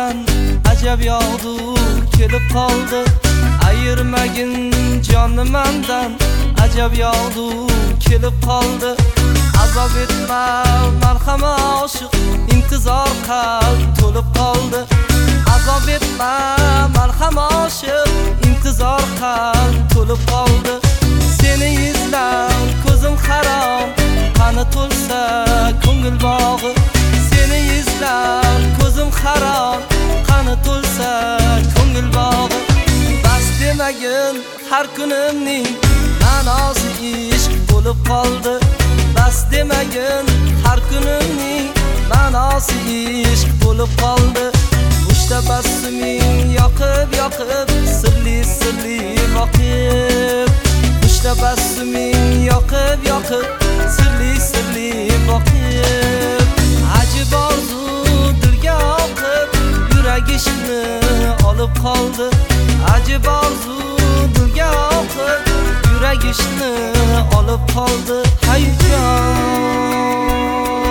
mandan ajab yog'du kelib qoldi. Ayirmagin jonni mandan ajab yog'du kelib qoldi. Azob etma marhama oshiq, intizor qalb to'lib qoldi. Azob etma marhama oshiq, intizor qalb to'lib qoldi. Seni izlar ko'zim harom, qani to'lsa ko'ngil bog'i. Seni izlar ko'zim harom, qani to'lsa ko'ngil bog'i. Bas demagin har kunimning ma'nosi ishq bo'lib qoldi. Bas demagin har kunimning ma'nosi ishq bo'lib qoldi. Tabassuming yoqib yoqib sirli sirli boqib. Tabassuming yoqib yoqib sirli sirli boqib. Ajib orzu dilga oqib yurak ishni olib qoldi. Ajib orzu dilga oqib yurak ishni olib qoldi. Hayajon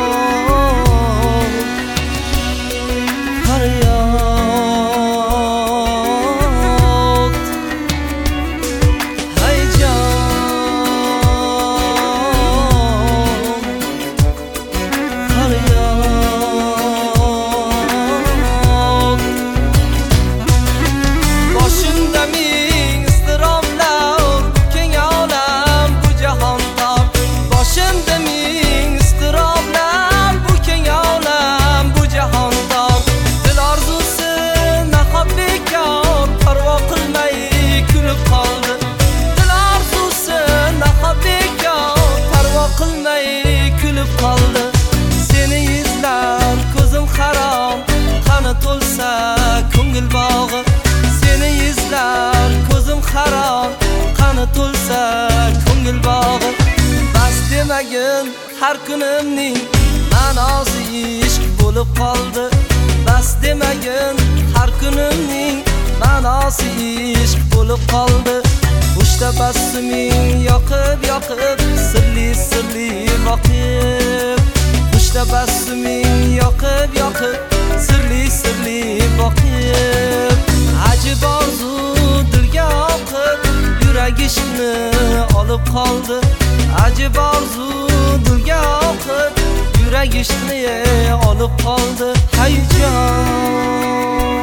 to'lsa ko'ngil bog'i. Seni izlar ko'zim harom, qani to'lsa ko'ngil bog'i. Bas demagin har kunimning ma'nosi ishq bo'lib qoldi. Bas demagin har kunimning ma'nosi ishq bo'lib qoldi. Tabassuming yoqib yoqib sirli sirli boqib. Tabassuming yoqib yoqib sirli sirli boqib. Ajib orzu dilga oqib yurak ishni olib qoldi. Ajib orzu dilga oqib yurak ishni olib qoldi. Hayajon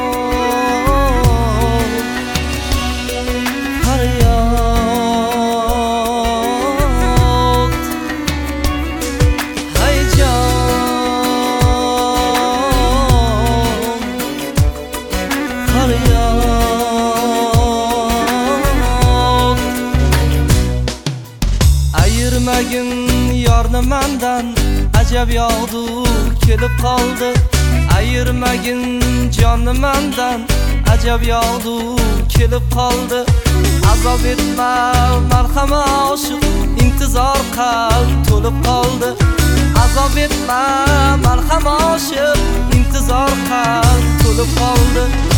ayirmagin yorni mandan ajab yog'du kelib qoldi. Ayirmagin jonni mandan ajab yog'du kelib qoldi. Azob etma marhama oshiq, intizor qalb to'lib qoldi. Azob etma marhama oshiq, intizor qalb to'lib qoldi.